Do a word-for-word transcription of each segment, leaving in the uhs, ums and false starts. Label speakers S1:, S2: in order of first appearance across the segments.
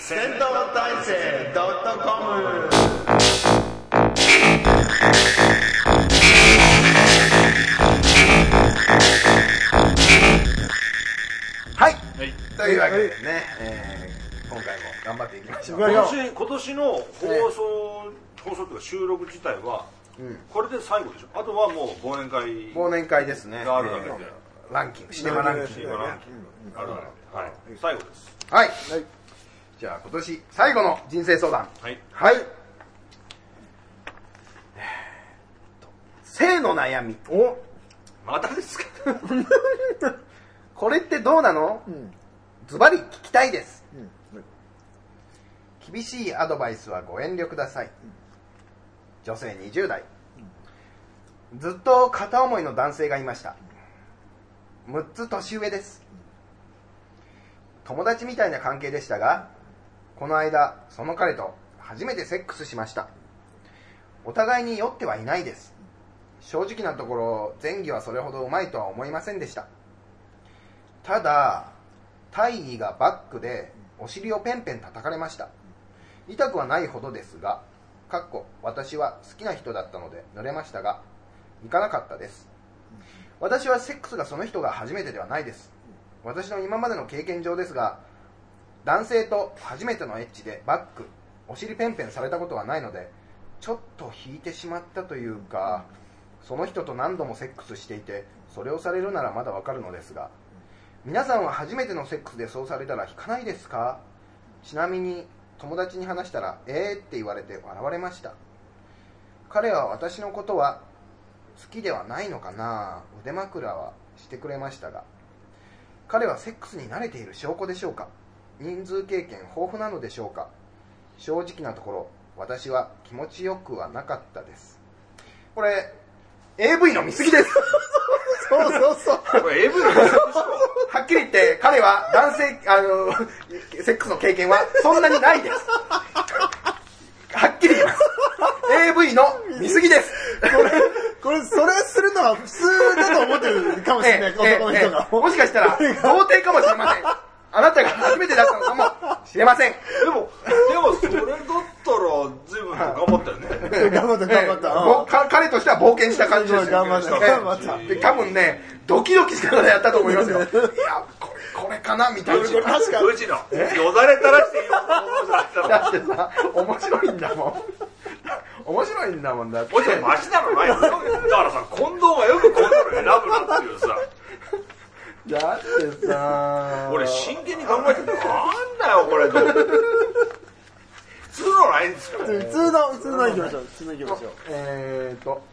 S1: 戦闘体制 .com。 はい、はい、というわけでね、えー、今回も頑張っていきましょう。
S2: 今年、今年の放送、ね、放送というか収録自体は、うん、これで最後でしょ。あとはもう忘年会
S1: 忘年会ですね。
S2: があるわけで、
S1: えー、ランキング、シネマランキングが、ね、
S2: あるわけで、はい、最後です。
S1: はい。はい、じゃあ今年最後の人生相談。
S2: はい。
S1: はい。性の悩み。
S2: お、またですか。
S1: これってどうなの？ズバリ聞きたいです、うん。厳しいアドバイスはご遠慮ください。女性にじゅう代。ずっと片思いの男性がいました。むっつ年上です。友達みたいな関係でしたが、この間その彼と初めてセックスしました。お互いに酔ってはいないです。正直なところ前戯はそれほどうまいとは思いませんでした。ただ大義がバックでお尻をペンペン叩かれました。痛くはないほどですが、かっこ私は好きな人だったので濡れましたが、いかなかったです。私はセックスがその人が初めてではないです。私の今までの経験上ですが、男性と初めてのエッチでバック、お尻ペンペンされたことはないので、ちょっと引いてしまったというか、その人と何度もセックスしていて、それをされるならまだわかるのですが、皆さんは初めてのセックスでそうされたら引かないですか？ちなみに友達に話したら、えーって言われて笑われました。彼は私のことは好きではないのかな？腕枕はしてくれましたが、彼はセックスに慣れている証拠でしょうか？人数経験豊富なのでしょうか？正直なところ、私は気持ちよくはなかったです。これ エーブイ の見過ぎです。
S2: そうそうそう。これ エーブイ の見過ぎでしょ。
S1: はっきり言って彼は男性あのセックスの経験はそんなにないです。はっきり言います。エーブイ の見過ぎです。
S3: これこれそれするのは普通だと思ってるかもしれない、男の人が。
S1: もしかしたら童貞かもしれません。あなたが初めてだったのかもしれません。
S2: でもでもそれだったら随分頑張ったよね。
S3: 頑張った頑張った。
S1: か彼としては冒険した感じです。
S3: 頑張った頑張った。
S1: で多分ねドキドキしながらやったと思いますよ。いやこれこれかなみたいな。
S2: 確かうちのよだれ垂らしてよ。
S1: だってさ面白いんだもん。面白いんだもんだって。
S2: もちろんマシなのないよ。だからさ近藤がよくこんなの選ぶなっていうさ。
S1: だってさ
S2: 俺真剣に考えててなんだよこれと。普通のないんですか？
S3: 普通の普通のいきましょう。普通のいきましょう。
S1: えーと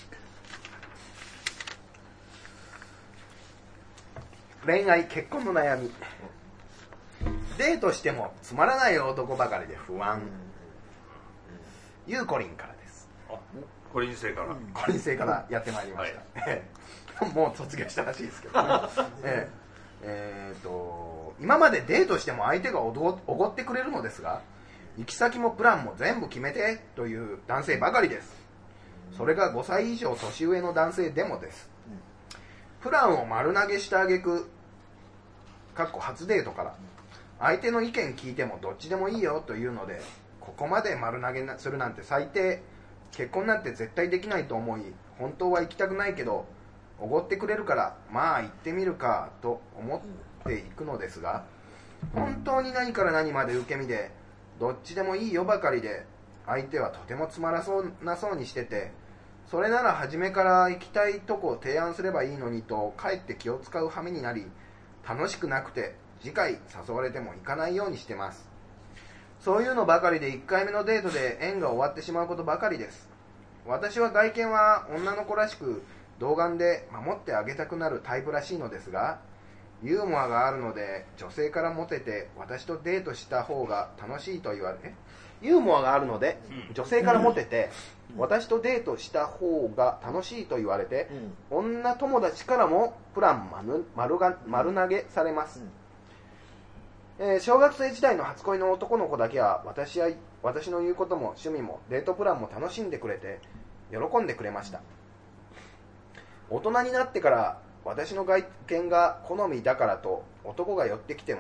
S1: 恋愛結婚の悩み。デートしてもつまらない男ばかりで不安。ゆうこりんからです。
S2: あ、コリン星から。
S1: コリン星からやってまいりました。はいもう卒業したらしいですけど、ねえーえー、と今までデートしても相手がおごってくれるのですが、行き先もプランも全部決めてという男性ばかりです。それがごさい以上年上の男性でもです。プランを丸投げした挙句かっこ初デートから相手の意見聞いてもどっちでもいいよというので、ここまで丸投げするなんて最低、結婚なんて絶対できないと思い、本当は行きたくないけどおごってくれるからまあ行ってみるかと思っていくのですが、本当に何から何まで受け身でどっちでもいいよばかりで、相手はとてもつまらそうなそうにしてて、それなら初めから行きたいとこを提案すればいいのにとかえって気を使う羽目になり、楽しくなくて次回誘われても行かないようにしてます。そういうのばかりでいっかいめのデートで縁が終わってしまうことばかりです。私は外見は女の子らしく童顔で守ってあげたくなるタイプらしいのですが、ユーモアがあるので女性からモテて私とデートした方が楽しいと言われ、ユーモアがあるので女性からモテて私とデートした方が楽しいと言われて、女友達からもプラン 丸, 丸, が丸投げされます。えー、小学生時代の初恋の男の子だけは私や私の言うことも趣味もデートプランも楽しんでくれて喜んでくれました。大人になってから私の外見が好みだからと男が寄ってきても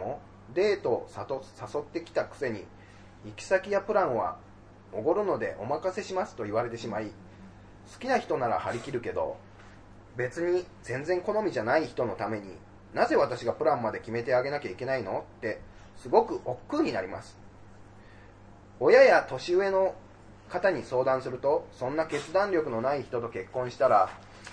S1: デートを誘ってきたくせに行き先やプランはおごるのでお任せしますと言われてしまい、好きな人なら張り切るけど別に全然好みじゃない人のためになぜ私がプランまで決めてあげなきゃいけないのってすごく億劫になります。親や年上の方に相談すると、そんな決断力のない人と結婚したら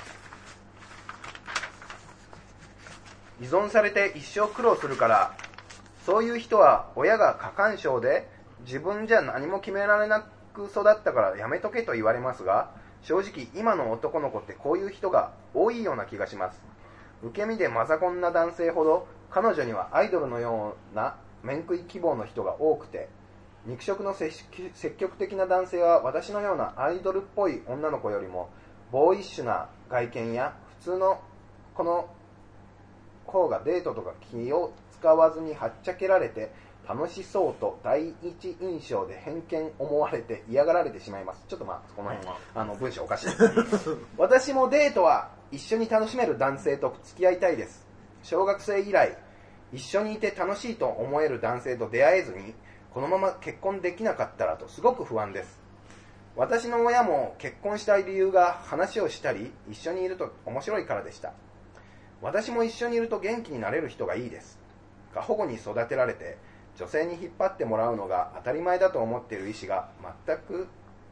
S1: 依存されて一生苦労するから、そういう人は親が過干渉で自分じゃ何も決められなく育ったからやめとけと言われますが、正直今の男の子ってこういう人が多いような気がします。受け身でマザコンな男性ほど彼女にはアイドルのような面食い希望の人が多くて、肉食の積極的な男性は私のようなアイドルっぽい女の子よりもボーイッシュな外見や普通のこの方がデートとか気を使わずにはっちゃけられて楽しそうと第一印象で偏見思われて嫌がられてしまいます。ちょっとまあこの辺、あの文章おかしいです私もデートは一緒に楽しめる男性と付き合いたいです。小学生以来一緒にいて楽しいと思える男性と出会えずにこのまま結婚できなかったらとすごく不安です。私の親も結婚したい理由が話をしたり一緒にいると面白いからでした。私も一緒にいると元気になれる人がいいです。過保護に育てられて女性に引っ張ってもらうのが当たり前だと思っている意思が全く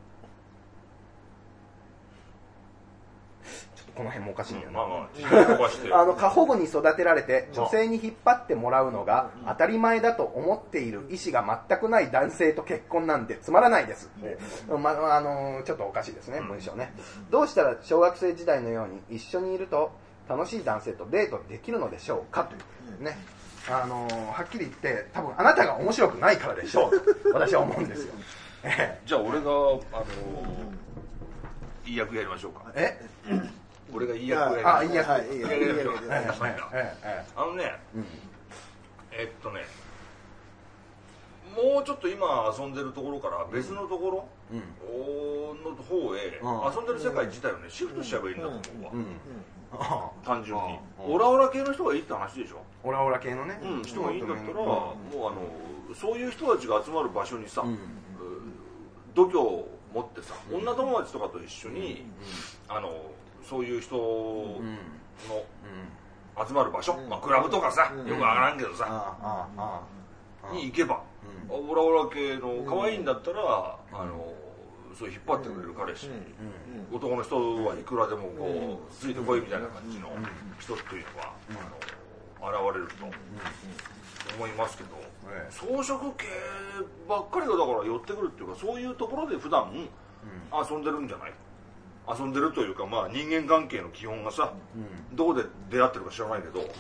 S1: ちょっとこの辺もおかしいんだよな、うんまあまあ、あの過保護に育てられて女性に引っ張ってもらうのが当たり前だと思っている意思が全くない男性と結婚なんてつまらないですって、まあ、あのちょっとおかしいですね文章ね。どうしたら小学生時代のように一緒にいると楽しい男性とデートできるのでしょうかというね。あのー、はっきり言って多分あなたが面白くないからでしょう私は思うんですよ
S2: じゃあ俺が、あのー、いい役やりましょうか。え俺がいい役やりましょうか。あ、いい役やりましょうあのね、うん、えっとねもうちょっと今遊んでるところから別のところの方へ、うん、遊んでる世界自体をねシフトしちゃえばいいんだと思うわ、うんうん単純にオラオラ系の人がいいって話でしょ。
S1: オラオラ系のね、
S2: うん、人がいいんだったら、うん、もうあのそういう人たちが集まる場所にさ、うん、度胸を持ってさ、うん、女友達とかと一緒に、うん、あのそういう人の、うん、集まる場所、まあ、クラブとかさ、うん、よくわからんけどさ、うん、に行けば、うん、オラオラ系の可愛いんだったら、うん、あのそう引っ張ってくれる彼氏、うんうん、男の人はいくらでもこうついてこいみたいな感じの人っていうのは、うん、あの現れると思いますけど、うん、装飾系ばっかりがだから寄ってくるっていうか、そういうところで普段遊んでるんじゃない、遊んでるというか、まあ人間関係の基本がさ、うん、どこで出会ってるか知らないけど、うん、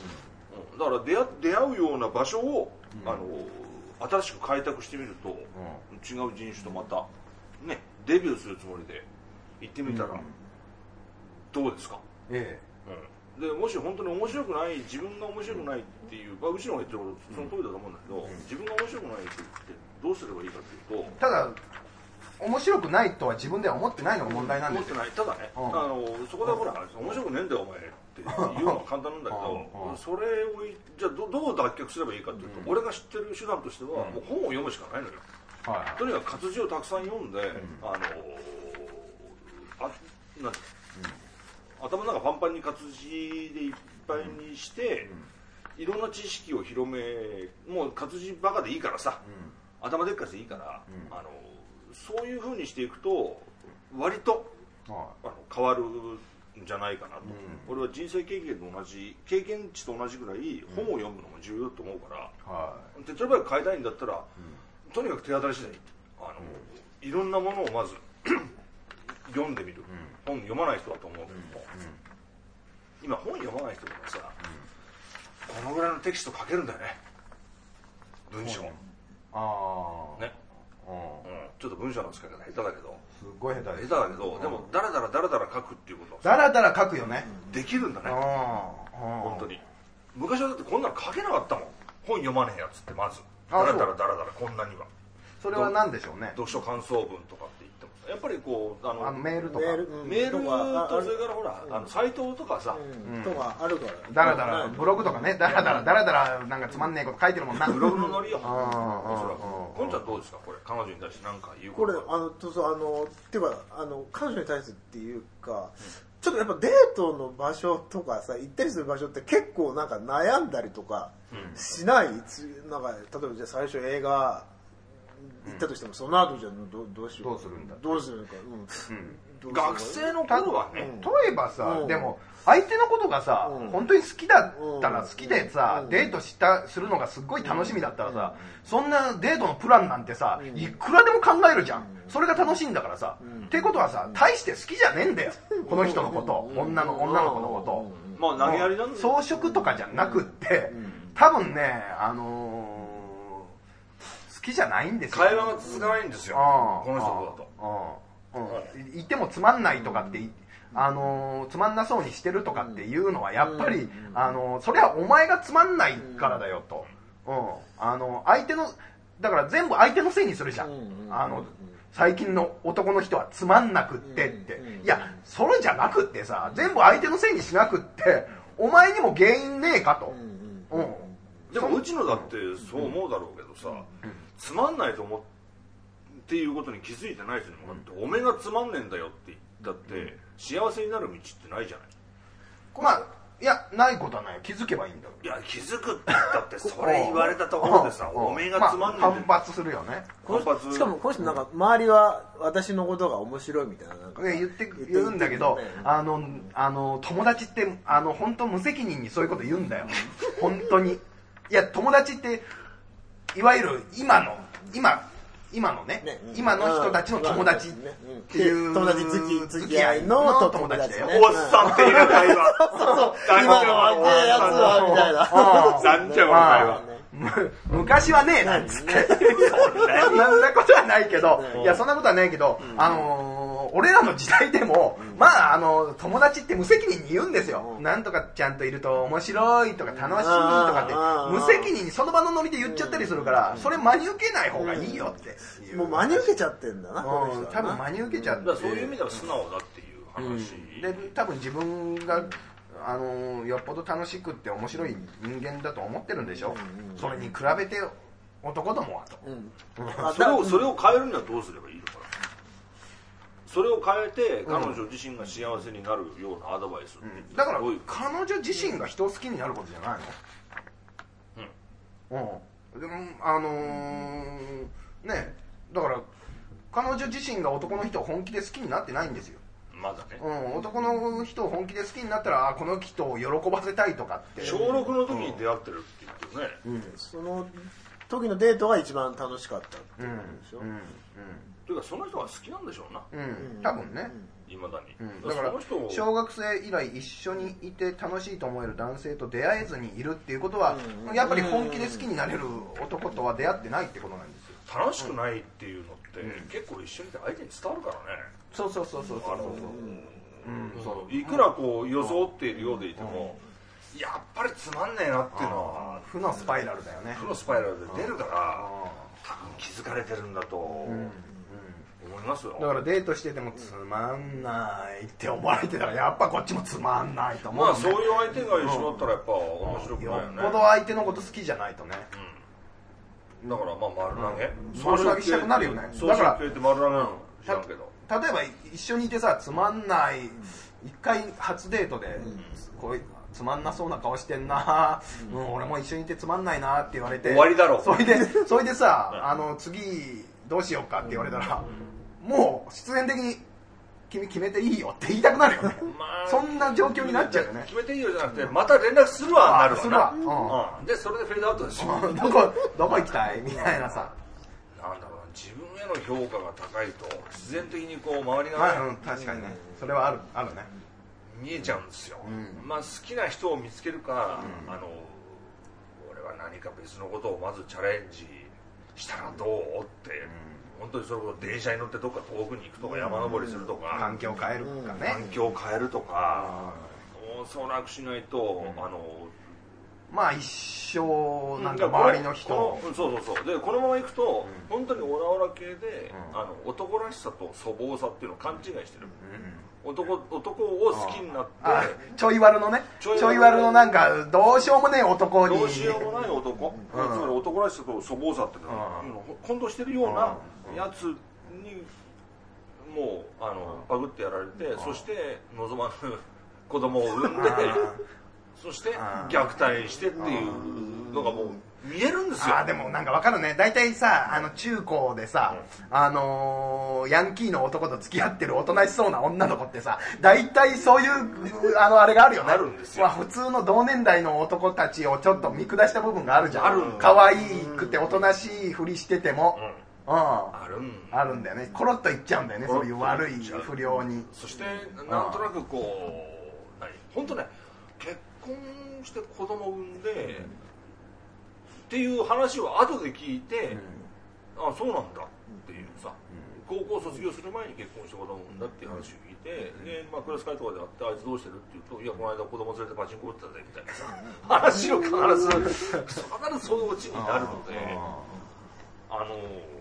S2: だから出会、出会うような場所を、うん、あの新しく開拓してみると、うん、違う人種とまたねデビューするつもりで行ってみたらどうですか、ええうん、でもし本当に面白くない、自分が面白くないっていう、まあ、うちのが言ってることその通りだと思うんだけど、うん、自分が面白くないって言ってどうすればいいかというと、
S1: ただ面白くないとは自分では思ってないのが問題なんですよ。
S2: 思ってない。ただね、うん、あのそこでほら面白くねえんだよお前って言うのは簡単なんだけどそれをじゃあ ど, どう脱却すればいいかというと、うん、俺が知ってる手段としては、うん、もう本を読むしかないのよ。はい、とにかく活字をたくさん読んで、うん、あのあなん、うん、頭の中パンパンに活字でいっぱいにして、うん、いろんな知識を広め、もう活字バカでいいからさ、うん、頭でっかちでいいから、うん、あのそういう風にしていくと割と、はい、あの変わるんじゃないかなと、うん、俺は人生経験と同じ経験値と同じぐらい本を読むのも重要だと思うから、はい、手っ取り早く変えたいんだったら、うんとにかく手当たり次第あの、うん、いろんなものをまず読んでみる、うん、本読まない人だと思うけども、うん、今本読まない人とかさ、うん、このぐらいのテキスト書けるんだよね文章、ああね、うんうん、ちょっと文章の使い方下手だけど
S1: すごい下手です
S2: 下手だけど、うん、でもダラダラダラダラ書くっていうこと
S1: はダラダラ書くよね
S2: できるんだね本当に。昔はだってこんなの書けなかったもん、本読まねえやつってまずダラダラダラダラこんなには。
S1: それは何でしょうね。
S2: 読書感想文とかって言ってもやっぱりこうあの
S1: あのメールとか
S3: メール、うん
S2: メール
S3: とか
S2: とそれからほらあのサイトとかさ、
S3: うんとかあるから
S1: だらだらブログとかねだらだらだらだらなんかつまんねえこと書いてるもんな
S2: ブログのノリよ。
S1: うん
S2: おそらく
S1: うん
S2: こんちゃんどうですかこれ彼女に対して何か言う
S3: これ
S2: こと
S3: あのそうそうあのっていうかあの彼女に対してっていうか、ちょっとやっぱデートの場所とかさ行ったりする場所って結構なんか悩んだりとかしない、つなんか例えばじゃあ最初映画行ったとしても、その後じゃあどどうしよう
S1: どうするんだ
S3: どうするのか、うん
S1: うん
S3: どうする
S2: 学生の頃はね、
S3: うん
S1: 例えばさ、
S3: うん
S1: でも相手のことがさ、
S3: うん
S1: 本当に好きだったら
S3: うん
S1: 好きでさ、
S3: うん
S1: デートしたするのがすっごい楽しみだったらさ、
S3: うん
S1: そんなデートのプランなんてさ、
S3: うん
S1: いくらでも考えるじゃん、
S3: うん
S1: それが楽しいんだからさ、
S3: うん
S1: っていうことはさ大して好きじゃねえんだよ、この人のこと、
S3: うん
S1: 女の女の子のこと、
S2: まあ投げやりなんだ
S1: 装飾とかじゃなくって、
S3: うん
S1: 多分ねあのー好きじゃないんですよ。
S2: 会話が続かないんですよ
S1: うん
S2: この人とだと。
S1: うんうん、いてもつまんないとかってい、あのーつまんなそうにしてるとかっていうのはやっぱり、あのーそれはお前がつまんないからだよと、うんあのー相手のだから全部相手のせいにするじゃん、あの最近の男の人はつまんなくってって、いやそれじゃなくってさ全部相手のせいにしなくってお前にも原因ねえかと、うん
S2: でもうちのだってそう思うだろうけどさ、つまんないと思っていうことに気づいてない人にもだっておめがつまんねえんだよって言ったって幸せになる道ってないじゃない。
S1: まあいやないことはないよ、気づけばいいんだよ。
S2: いや気づくって言ったってそれ言われたところでさおめがつまんねえんだよ、
S1: まあ、反発するよね。
S2: 反発
S3: しかもこの人なんか周りは私のことが面白いみたいななんか
S1: ね言って言うんだけど、
S3: 言ってるよね
S1: あのあの友達ってあの本当無責任にそういうこと言うんだよ本当に。いや友達っていわゆる今の今今のね
S3: ねうん
S1: 今の人たちの友達っていう
S3: 友達付き付き合いの友達だよね。
S2: おっさんっていう会話
S3: 今の若いやつはみたいな。
S2: なんじゃこの会話
S1: む昔はねえなんつってそんなことはないけど、いやそんなことはないけど、あのー俺らの時代でも、まああの友達って無責任に言うんですよ、なんとかちゃんといると面白いとか楽しいとかって無責任にその場のノリで言っちゃったりするから、それ真に受けない方がいいよっていう、
S3: もう真に受けちゃってんだな、この人はな
S1: 多分真に受けちゃって、
S2: だからそういう意味では素直だっていう話、
S1: で多分自分があのよっぽど楽しくって面白い人間だと思ってるんでしょ、それに比べて男どもはと、
S3: うん
S2: それをそれを変えるにはどうすればいいのかな。それを変えて彼女自身が幸せになるようなアドバイス、
S1: うん、だから
S2: どういう
S1: 彼女自身が人を好きになることじゃないの。うん、うん、でもあのー、ねだから彼女自身が男の人を本気で好きになってないんですよ。
S2: まだね、
S1: うん、男の人を本気で好きになったらあこの人を喜ばせたいとかって
S2: 小ろくの時に出会ってるって言ってるね、
S1: うん
S3: その時のデートが一番楽しかったって
S1: うん
S3: ことでしょ。
S1: うん
S2: というかその人が好きなんでしょうな
S1: うんうん多分ね、
S2: いまだに、
S1: うん、だから
S2: その人を
S1: 小学生以来一緒にいて楽しいと思える男性と出会えずにいるっていうことは、
S3: うん
S1: やっぱり本気で好きになれる男とは出会ってないってことなんですよ。
S2: 楽しくないっていうのって、結構一緒にいて相手に伝わるからね。
S1: そうそうそうそうそうそう、
S2: うん、そういくらこう装っているようでいても、やっぱりつまんねえなっていうのは
S1: 負のスパイラルだよね。
S2: 負のスパイラルで出るから多分気づかれてるんだと思いますよ。
S1: だからデートしててもつまんないって思われてたらやっぱこっちもつまんないと思う、ね、
S2: まあそういう相手が一緒だったらやっぱ面白くないよね。
S1: よっぽど相手のこと好きじゃないとね、
S2: うん、だからまあ丸投げ、
S1: うん、丸投げしたくなるよね。
S2: だからって丸投げなの知らんけど、
S1: 例えば一緒にいてさつまんない一回初デートで、こうつまんなそうな顔してんな、うん、俺も一緒にいてつまんないなって言われて
S2: 終わりだろ
S1: それでそれでさあの次どうしようかって言われたら、もう必然的に君決めていいよって言いたくなるよね、まあ、そんな状況になっちゃうよね。
S2: 決めていいよじゃなくてまた連絡するわなるわな、
S1: するわ、
S2: うんうん、でそれでフェードアウトですよ
S1: どこどこ行きたいみたいなさ、
S2: なんだろうな、自分への評価が高いと自然的にこう周りが、
S1: はい、うん、確かにね、それはあるあるね、
S2: 見えちゃうんですよ、
S1: うん、
S2: まあ好きな人を見つけるか、うん、あの俺は何か別のことをまずチャレンジしたらどうって、うん、本当にそれこそ電車に乗ってどっか遠くに行くとか、うん、山登りするとか、
S1: うん、環境を変えるかね、
S2: 環境を変えるとか、おそらくしないと、うん、あの
S1: まあ一生なんか周りの人を、
S2: うん、そうそうそうでこのままいくと、うん、本当にオラオラ系で、うん、あの男らしさと粗暴さっていうのを勘違いしてる、うん、男, 男を好きになって
S1: ちょい悪のねちょい悪のなんかどうしようもねえ男に
S2: どうしようもない男、うん、つまり男らしさと粗暴さっていうのを、うん、混同してるようなやつにもうあのパグってやられて、うん、そして望まぬ子供を産んでそして虐待してっていうのがもう見えるんですよ。
S1: あでもなんかわかるね。大体さあの中高でさ、うん、あのー、ヤンキーの男と付き合ってるおとなしそうな女の子ってさ大体そういうあのあれがあるよね。
S2: あるんですよ。
S1: まあ、普通の同年代の男たちをちょっと見下した部分があるじゃん。
S2: ある
S1: 可愛くておとなしいふりしてても、うん、うん、
S2: あるん
S1: あるんだよね。コロッといっちゃうんだよね。そういう悪い不良に。
S2: そしてなんとなくこう何本当ね結婚して子供を産んで、うん、っていう話を後で聞いて、うん、あそうなんだっていうさ、うん、高校卒業する前に結婚して子供を産んだっていう話を聞いて、うん、で、まあ、クラス会とかであってあいつどうしてるって言うといやこの間子供連れてパチンコ打ってたぜみたいなさ話を必ず必ずそういうオチになるのであの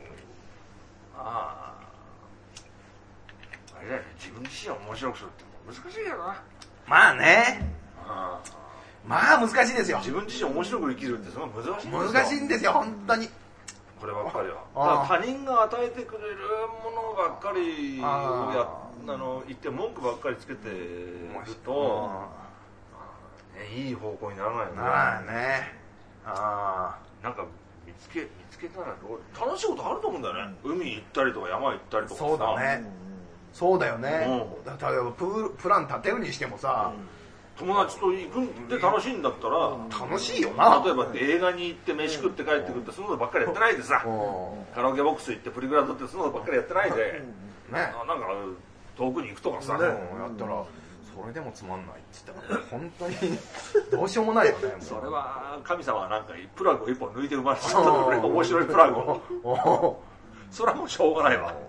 S2: あああれだよね自分自身を面白くするって難しいよな。
S1: まあねあまあ難しいですよ。
S2: 自分自身面白く生きるってすごい難しいんですよ。
S1: 難しいんですよ本当に
S2: こればっかりは。他人が与えてくれるものばっかりをやあの言って文句ばっかりつけてるといい方向にならないよね。
S1: まあねあ
S2: なんか見つけ見つけたら楽しいことあると思うんだよね、うん、海行ったりとか山行ったりとかさ。
S1: そうだね、うん、そうだよね、うん、だからププラン立てるにしてもさ、
S2: うん、友達と行くんで楽しいんだったら、うん、
S1: 楽しいよな。
S2: 例えば映画に行って飯食って帰ってくるってそんなのばっかりやってないでさ、カラオケボックス行ってプリクラ撮ってそんなのばっかりやってないで、ね、なんか遠くに行くとかさ、
S1: ね、やったらそれでもつまんないっつったら本当にどうしようもないよね。
S2: それは神様はなんかプラグを一本抜いて生まれちゃったのね面白いプラグをそれはもうしょうがないわ。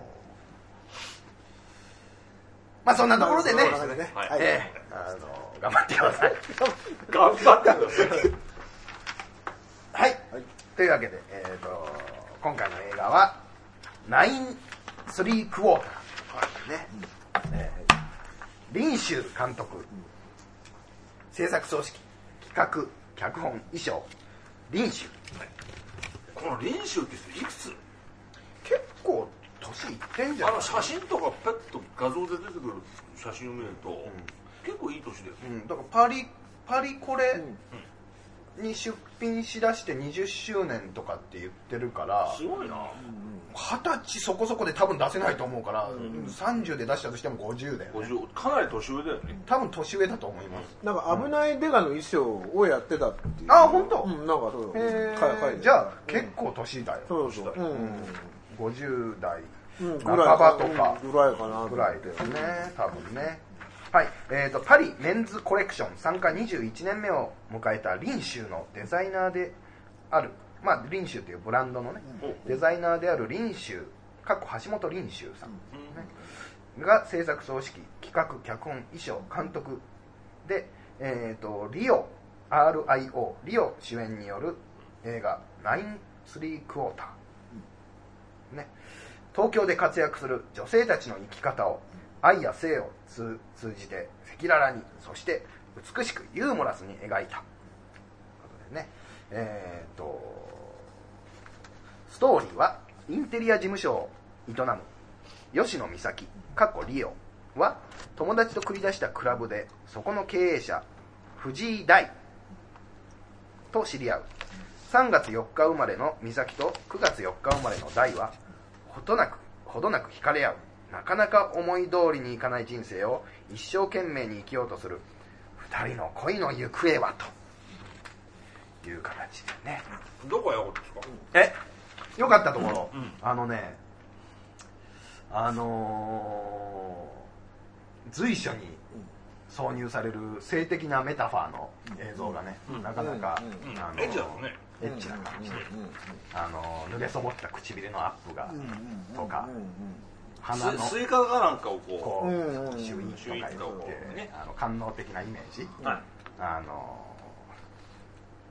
S1: まあそんなところでね、はいえー、あの頑張ってください
S2: 頑張ってください
S1: はい、はい、というわけで、えー、と今回の映画はナインスリークォーターね、えー林州監督、制作総指揮、企画、脚本、衣装、林州。
S2: この林州って人いくつ？
S1: 結構年いってんじゃない？
S2: あの写真とかペッと画像で出てくる写真を見ると、うん、結構いい年だよ、
S1: うん、だからパリパリコレに出品しだしてにじゅっしゅうねんとかって言ってるから
S2: すごいな。
S1: はたちそこそこで多分出せないと思うから、うん、さんじゅうで出したとしてもごじゅうだよね。
S2: ごじゅうかなり年上だよね。
S1: 多分年上だと思います。
S3: なんか危ないデカの衣装をやってたっていう、
S1: うん、あ本当、
S3: うん、なんかそう
S1: へーじゃあ結構年だよ、
S3: うん、そうそう、うん、
S1: ごじゅう代半ばとか
S3: ぐらいかな
S1: ぐらいだよね多分ね。はい、えーとパリメンズコレクション参加にじゅういちねんめを迎えた林州のデザイナーである、まあ林州というブランドのね、うん、デザイナーである林州かっこ橋本林州さん、ねうん、が制作総指揮企画脚本衣装監督で、えーとリオ アールアイオー リオ主演による映画ナインスリークォーター、ね、東京で活躍する女性たちの生き方を愛や性を通じて赤裸々にそして美しくユーモラスに描いたということでね、えーとストーリーはインテリア事務所を営む吉野美咲かっこリオは友達と繰り出したクラブでそこの経営者藤井大と知り合う。さんがつよっか生まれの美咲とくがつよっか生まれの大はほどなくほどなく惹かれ合う。なかなか思い通りにいかない人生を一生懸命に生きようとするふたりの恋の行方はという形でね。
S2: どこが良かったですか？
S1: え良かったところ、うんうん、あのねあのー、随所に挿入される性的なメタファーの映像がね、うん、なかなか、
S2: うんうん、あのー、エッチだもんね。
S1: エッチな感じで、あのー、濡れそぼった唇のアップが、とか、鼻の
S2: スイカかなんかをこう、
S1: こうシュイーとか言って、ね、あの官能的なイメージ、はい、あの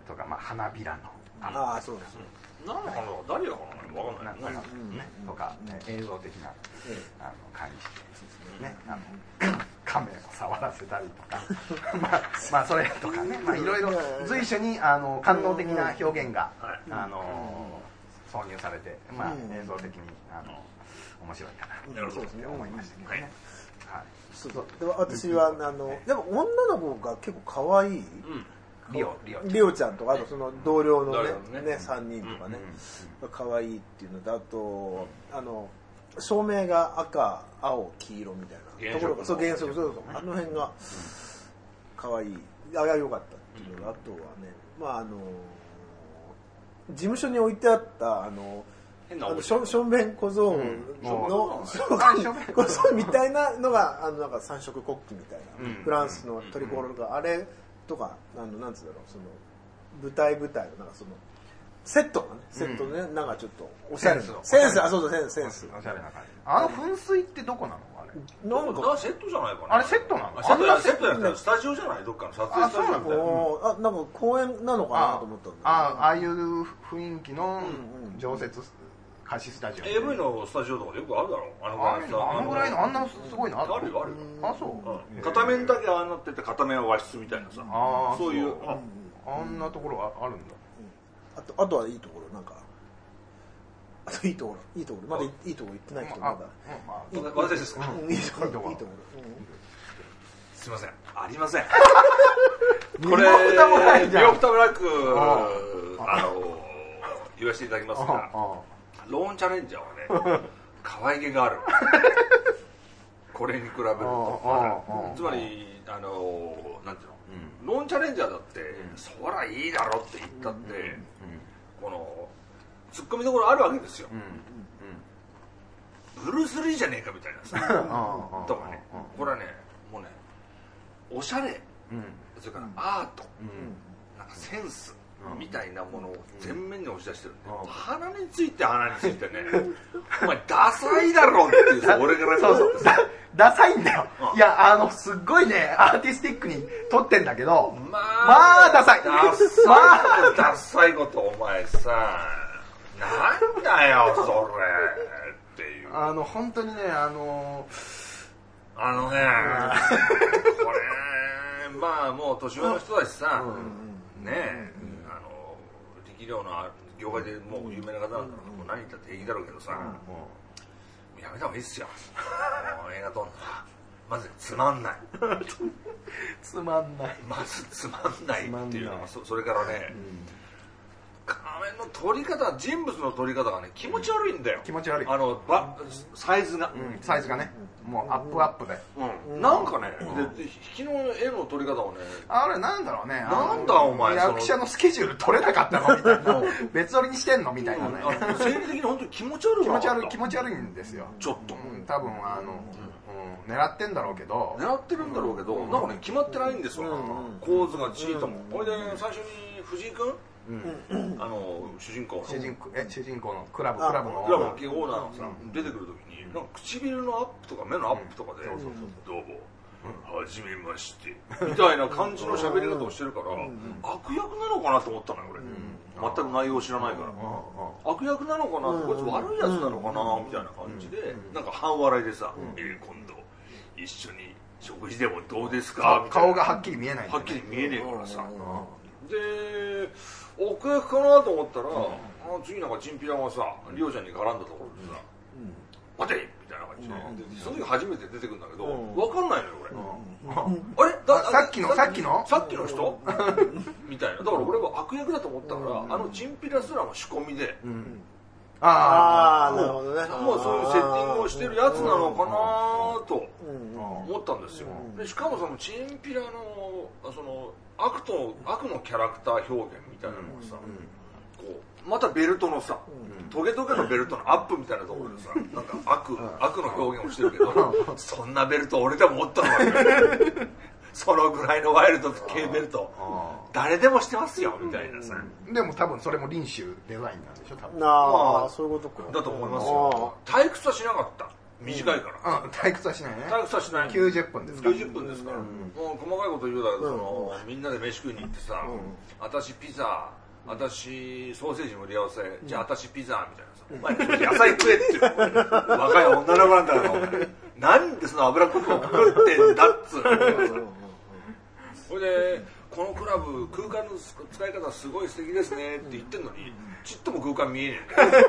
S1: とか、まあ、花びらの
S3: ああそうですね。
S2: 何の花だか誰が花か分かんない
S1: なんかね、とか、ね、映像的な、あの感じで、ね、あの亀を触らせたりとかまあ、まあそれとかね、まあ、いろいろ随所にあの官能的な表現が、あの挿入されて、まあ、映像的にあの面白いかなと思いましたけどね。はい、
S3: そうそう。で私はあのでも女の子が結構可愛い。
S1: リオリオ
S3: リオちゃんとかあとその同僚のねね三人とかね可愛いっていうので、あとあの照明が赤青黄色みたいなところがそう原則そうそうあの辺が可愛いあれが良かったっていうのが、あとはねまああの事務所に置いてあったあのあのしょんべん小僧の小僧みたいなのがあのなんか三色国旗みたいなフランスのトリコロールがあれとかあのなんつうんだろうその舞台舞台のなんかそのセットがねセットで、ねうん、なんかちょっとおしゃれなセンスあそうそうセンスセンス
S1: おしゃれな感じ。あの噴水ってどこなのあれ？
S2: なんかセットじゃないかな。
S1: あれセットなの？
S2: あんなセットやったらスタジオじゃないどっかの撮影スタジオみたいな。
S3: あなんか公園なのかなと思ったんだ。
S1: ああああいう雰囲気の常設貸しスタジオ。
S2: エーブイ のスタジオとかでよくあるだろう。あのぐらいの
S1: あのぐらいのあんなすごいのある？
S2: あるよあるよ。
S1: あそう。
S2: 片面だけああなってて片面は和室みたいなさ。そういう
S1: あんなところあるんだ。
S3: あとあとはいいところなんか。あといいところいいところまだいいところ行ってない人まだ。
S2: 私ですか？
S3: いいところいいところ。
S2: すみませんありません。
S1: これリオ
S2: フタブラックあの言わせていただきますが、ローンチャレンジャーはね可愛げがある。これに比べると、つまりあのなんていうの、ローンチャレンジャーだってそらいいだろって言ったってこのツッコミどころあるわけですよ。ブルース・リーじゃねえかみたいなさとかね、これはねもうねおしゃれ、それからアート、なんかセンスみたいなものを全面に押し出してるんで、鼻について鼻についてねお前ダサいだろっていうさ俺から
S1: そうそうダサいんだよ。いやあのすっごいねアーティスティックに撮ってんだけど、まあ、まあダサい。
S2: ダサいことダサいことお前さなんだよそれっていう。
S1: あの本当にねあの
S2: あのねこれまあもう年上の人だしさ、ねえあの力量の業界でもう有名な方なんだからもう何言ったって平気だろうけどさ、もうやめた方がいいっすよ。もう映画撮んのまずつまんない
S1: つまんない
S2: まずつまんないっていうのが そ, それからね、仮面の撮り方人物の撮り方がね気持ち悪いんだよ。
S1: 気持ち悪い。
S2: あのばサイズが、
S1: うん、サイズがねもうアップアップで、
S2: うん、なんかね、で引きの絵の撮り方をね
S1: あれなんだろうね
S2: なんだお前
S1: 役者のスケジュール取れなかったのみたいな別撮りにしてんのみたいなね、
S2: うん、生理的に本当に気持ち悪い
S1: 気持ち悪い気持ち悪いんですよ
S2: ちょっと、
S1: うん、多分あの、うん、狙ってんだろうけど
S2: 狙ってるんだろうけど、うん、なんかね決まってないんですよ、うん、構図がじーっともこれで最初に藤井君うん、あの主人公の
S1: 主人公え主人公のクラブクラブの
S2: クラブのオーナーのさ、うん、出てくるときになんか唇のアップとか目のアップとかで、うん、どうも、うん、はじめましてみたいな感じの喋り方をしてるから、うん、悪役なのかなと思ったのよ俺、うん、全く内容を知らないから、うん、悪役なのかな、うん、こいつ悪いやつなのかな、うん、みたいな感じで、うん、なんか半笑いでさ、うんえー、今度一緒に食事でもどうですかみたいな
S1: 顔がはっきり見えない、ね、
S2: はっきり見えねえからさ、うん、で悪役かなと思ったら、うん、あの次なんかチンピラがさリオちゃんに絡んだところでさ「待て!」みたいな感じで、うん、その時初めて出てくるんだけど、うん、分かんないのよ俺、うん、あれだ
S1: さっきのさっきの
S2: さっきの人みたいな。だから俺は悪役だと思ったから、うん、あのチンピラすらも仕込みで、うん、
S3: ああなるほどね
S2: もうそういうセッティングをしてるやつなのかなと思ったんですよ。でしかもそのチンピラのその悪と悪のキャラクター表現みたいなのがさ、うん、こうまたベルトのさ、うん、トゲトゲのベルトのアップみたいなところでさ、なんか悪、うん、悪の表現をしてるけど、そんなベルト俺でも持ったのかねそのぐらいのワイルド系ベルト誰でもしてますよみたいなさ、
S1: うん、でも多分それも林州デザインなんでしょ多分。
S3: ああそういうことか
S2: だと思いますよ。退屈はしなかった。 短いから、
S1: うん、退屈はしないね。
S2: 退屈はしない。
S1: きゅうじゅっぷんですから。
S2: きゅうじゅっぷんですから、うん、もう細かいこと言うだけど、そのみんなで飯食いに行ってさ、私ピザ、私ソーセージ無理合わせ、じゃあ私ピザみたいなさ、お前野菜食えっていう若い女の子なんだからなんでその脂っこく食ってんだっつうの。それでこのクラブ空間の使い方すごい素敵ですねって言ってんのにちっとも空間見えね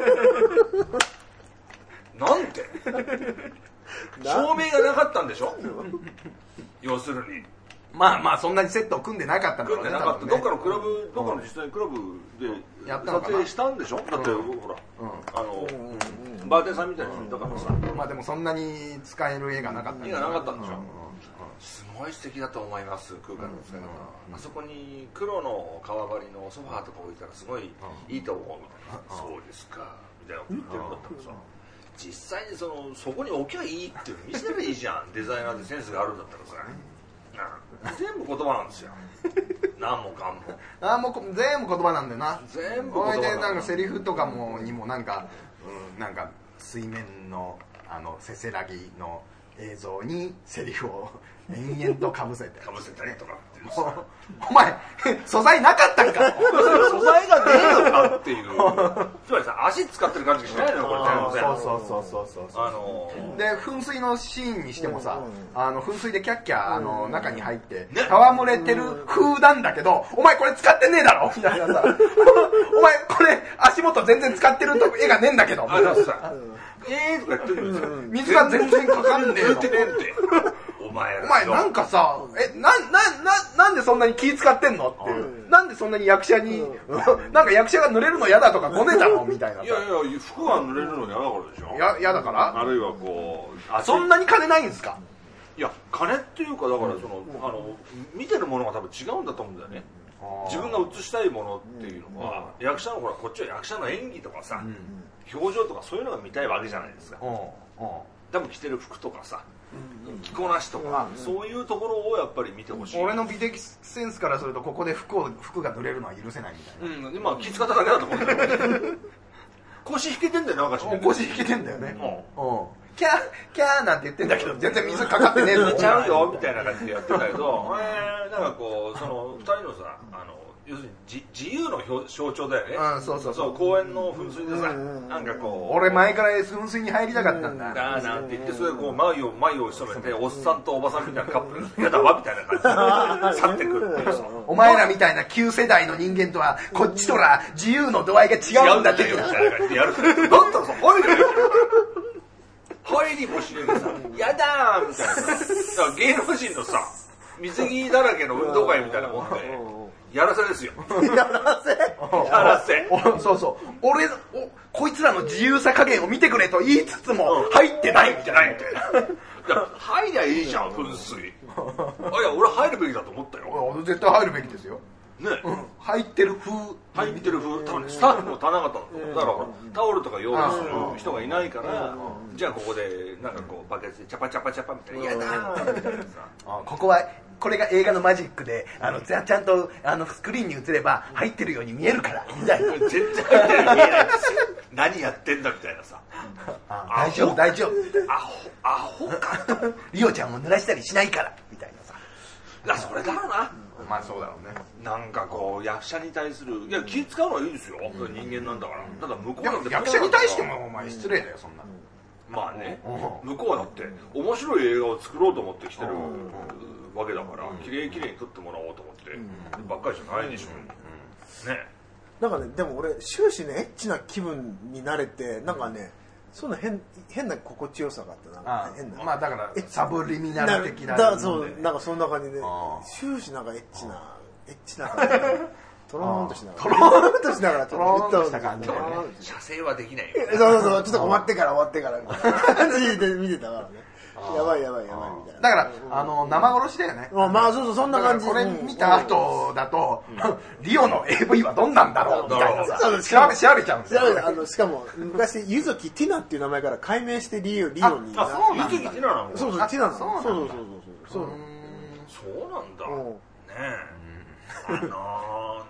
S2: えなんて照明がなかったんでしょ要するに
S1: まあまあそんなにセットを組んでなかったんだろうね。
S2: 組んでなかった、ね、どっかのクラブどっかの実際クラブで撮影したんでしょ。だって、うん、ほら、うん、あの、うん、バーテンさんみたいな人だからさ、
S1: まあでもそんなに使える絵がなかった
S2: 絵がなかったんでしょ、うん、すごい素敵だと思います空間の使い方、うん、あそこに黒の革張りのソファーとか置いたらすごいいいと思うみたいな、うん、そうですかみたいなこと言ってるんだったらさ、実際にそのそこに置きゃいいっていうの見せればいいじゃんデザイナーでセンスがあるんだったらさ、うん、全部言葉なんですよ何もかんも
S1: あもう全部言葉なんだよな。
S2: 全部言葉なんだよ。
S1: でなんかセリフとかもにもなんか、うん、なんか水面のあのせせらぎの映像にセリフを延々とかぶせて
S2: かぶせたりとかっていう
S1: さお前素材なかったんか
S2: 素材がねえのかっていうつまりさ足使ってる感じがしないのよこれ全然。
S1: そうそうそうそうそう、あのー、で噴水のシーンにしてもさ、うん、あの噴水でキャッキャあの中に入って戯れてる風なんだけど、お前これ使ってねえだろみたいなさお前これ足元全然使ってると絵がねえんだけどみたいなさ
S2: えーとか言ってるんですよ。
S1: 水が全然かかんねえの。
S2: お前
S1: お前なんかさ、え、な、な、な、なんでそんなに気使ってんのっていう。なんでそんなに役者に、なんか役者が濡れるの嫌だとかごねたのみたいなさ。
S2: いやいや、服が濡れるの嫌だからでしょ。
S1: や、嫌だから
S2: あるいはこう、
S1: そんなに金ないんですか。
S2: いや、金っていうか、だからその、あの、見てるものが多分違うんだと思うんだよね。自分が映したいものっていうのは、役者のほら、こっちは役者の演技とかさ、表情とかそういうのが見たいわけじゃないですか。多分着てる服とかさ、着こなしとか、そういうところをやっぱり見てほしい。
S1: 俺の美的センスからするとここで服を服が濡れるのは許せないみたいな。
S2: うん、まあ気使っただけだと思うんだよ。腰引けてんだよなんかしら。
S1: 腰引けてんだよね。うん。キャーキャーなんて言ってんだけど全然水かかってねえの
S2: ちゃうよみたいな感じでやってたけど、えー、なんかこうそのふたりのさあの要するに自由の象徴だよね。
S1: うん、そうそう
S2: そう公園の噴水でさ、なんかこう
S1: 俺前から噴水に入りたかったんだ。
S2: だなんて言ってそれでこう眉を眉を潜めておっさんとおばさんみたいなカップルやだわみたいな感じで去ってくるっていうさ。
S1: お前らみたいな旧世代の人間とはこっちとら自由の度合いが違うんだっていうみたいな感じでやる。だったらさ入れる。
S2: 入りもしねえでさ、やだーみたいなさ、芸能人のさ、水着だらけの運動会みたいなもんで、やらせですよ。
S3: やらせ
S2: やらせ。
S1: そうそう。俺、お、こいつらの自由さ加減を見てくれと言いつつも、入ってないみたいな。
S2: ないみたいな。入りゃいいじゃん、噴水。あ、いや、俺入るべきだと思ったよ。
S1: 絶対入るべきですよ。
S2: ね、
S1: うん、入ってる風
S2: 入ってる風多分スタッフも足らなかったのだからタオルとか用意する人がいないからじゃあここでなんかこうバケツでチャパチャパチャパみたいな「やだー」みたいなさ
S1: ここはこれが映画のマジックであのちゃんとあのスクリーンに映れば入ってるように見えるからみたいな
S2: 全然入ってるように見えないですよ何やってんだみたいなさ
S1: 大丈夫大丈夫
S2: アホアホかと
S1: リオちゃんを濡らしたりしないからみたいなさ
S2: いやそれだろうな
S1: まあそうだろうね。
S2: なんかこう役者に対するいや気使うのはいいですよ、うん、人間なんだから、うん、ただ向こうなんて
S1: 役者に対してもお前失礼だよそんな、
S2: うん、まあね、うん、向こうはだって面白い映画を作ろうと思ってきてるわけだからきれいきれいに撮ってもらおうと思って、うん、ばっかりじゃないでしょ、うん、ね
S3: なんかねでも俺終始ねエッチな気分になれてなんかね、そんな 変, 変な心地よさがあったな。
S1: あ変なまあだからサブリミナル的な
S3: だそうなんかそんな感じで終始なんかエッチなエッチな感じでトローンとしながら
S1: トローン
S3: としながら
S1: トローンとした感じでね
S2: 射精はできないよ
S3: そうそうそうちょっと終わってから終わってからみたいな感じで見てたからねやばいやばいやばいみたいな
S1: だからあの生殺しだよね
S3: まあそうそうそんな感じ
S1: これ見た後だとリオの エーブイ はどんなんだろうみたいなさ調べ調べちゃうんですよ
S3: あのしかも昔柚木ティナっていう名前から改名してリオリオに
S2: あそうなんだ柚木ティナなの
S3: そうそうティナなの
S1: そう
S3: そうそうそう
S2: そうなんだねえあの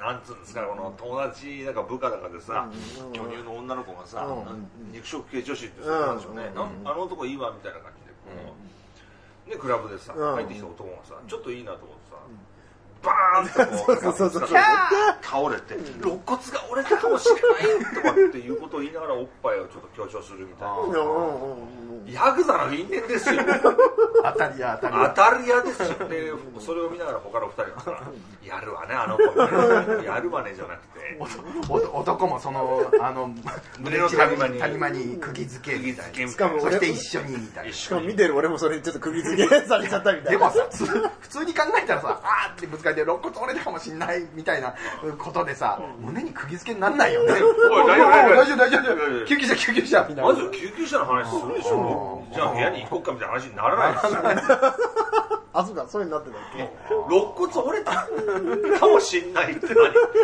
S2: なんつうんですかこの友達なんか部下だかでさ、巨乳の女の子がさ、肉食系女子ってそうなんでしょうね、あの男いいわみたいな感じでこう、ね、クラブでさ入ってきた男がさちょっといいなと思ってさバーンとこう
S3: そうそうそう
S2: 倒れて肋骨が折れたかもしれないとかっていうことを言いながらおっぱいをちょっと強調するみたいなヤクザの因縁ですよ
S1: 当たり屋当たり屋
S2: 当たり屋ですよでそれを見ながら他の二人がさやるわねあの子ねやるわねじゃなくて
S1: お男もそのあの
S2: 胸の谷間に
S1: 谷間に釘付けみたいな
S3: しかも
S1: そして一緒にみたいな
S3: しかも見てる俺もそれにちょっと釘付けされちゃったみたいな
S1: でもさ普通に考えたらさあーってぶつかって肋骨折れたかもしんないみたいなことでさ胸に釘付けになんないよね
S2: おい大丈夫
S1: 大丈夫大丈夫救急車救急車みたいな
S2: まず救急車の話するでしょじゃあ部屋に行こうかみたいな話にならないですよ
S3: あそうかそういうになってたっけ
S2: 肋骨折れたかもしんないって何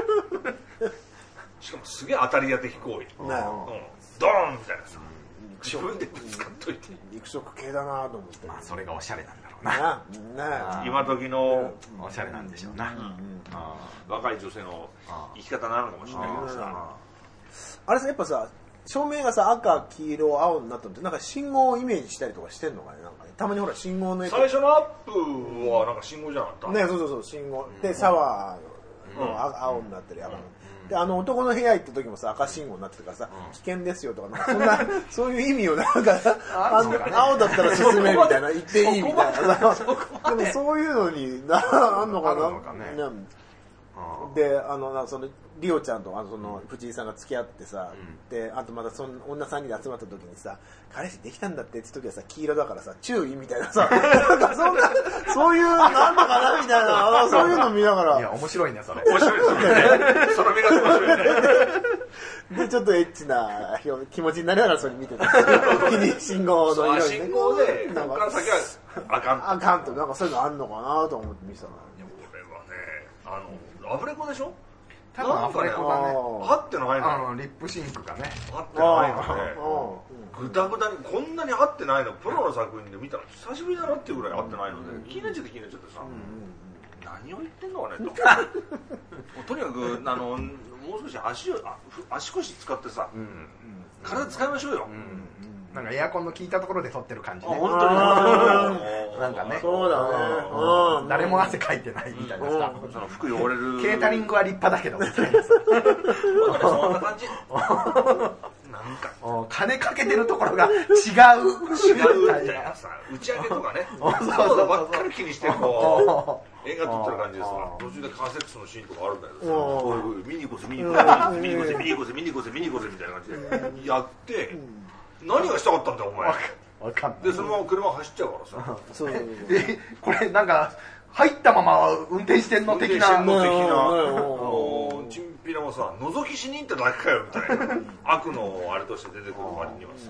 S2: しかもすげえ当たり屋的行為、うん、ドーンみたいなさ自分でぶつかっといて
S3: 肉食系だなと思って、
S1: まあそれがおしゃれなんだろうな
S3: な
S2: 今時の
S1: おしゃれなんでしょうな、うんうん、
S2: 若い女性の生き方なのかもしれないけどさ
S3: あれさやっぱさ照明がさ赤黄色青になったのってなんか信号をイメージしたりとかしてんのかねなんかねたまにほら信号の
S2: 最初のアップはなんか信号じゃなかった
S3: ねそうそうそう信号でシャワーの、うん、青になってる赤の、うん、であの男の部屋行った時もさ赤信号になってるからさ、うん、危険ですよとかなんかそんなそういう意味をなんかあの青だったら進めみたいな言っていいみたいなでもそういうのになあんのかな
S1: のかね
S3: であのそのリオちゃんとあのその藤井さんが付き合ってさ、うん、であとまたその女さんにんで集まった時にさ彼氏できたんだってって時はさ黄色だからさ注意みたいなさなんかそんなそういうなんだかなみたいなそういうの見ながら
S1: いや面白いねそれ
S2: 面白いですねその見方面白いね
S3: でちょっとエッチな気持ちになりながらそれ見てた信号の色にね
S2: 信号でここから先はあかん
S3: あかんとなんかそういうのあんのかなと思って見てたな
S2: これはねあのアフレコでしょ
S1: 多分アフレコがね
S2: 合ってないの
S1: あのリップシンクがね
S2: 合ってないのでグダグダにこんなに合ってないのプロの作品で見たら久しぶりだなっていうぐらい合ってないので気になっちゃって気になっちゃってさ何を言ってんのかねととにかくあのもう少し足を足腰使ってさ体使いましょうよ
S1: なんかエアコンの効いたところで撮ってる感じね。
S2: 本当に
S1: なんかね。
S3: そうだね。
S1: 誰も汗かいてないみたいなさ。
S2: その服汚れる。
S1: ケータリングは立派だけどみたいなさ。
S2: そんな感じ。なんか
S1: 金かけてるところが違う。
S2: 違うみたいなさ。打ち上げとかね。そうだばっかり気にしてこう映画撮ってる感じでさ。途中でカーセックスのシーンとかあるんだけどさ。見に行こうぜ見に行こうぜ見に行こうぜ見に行こうぜ見に行こうぜ見に行こうぜみたいな感じでやって。何がしたかったんだよお前
S1: わかんない
S2: でそのまま車走っちゃうからさ
S3: そう
S1: でこれなんか入ったまま運転してんの的な
S2: 運転してんの的なチンピラもさ覗きしに行っただけかよみたいな悪のあれとして出てくる割にはさ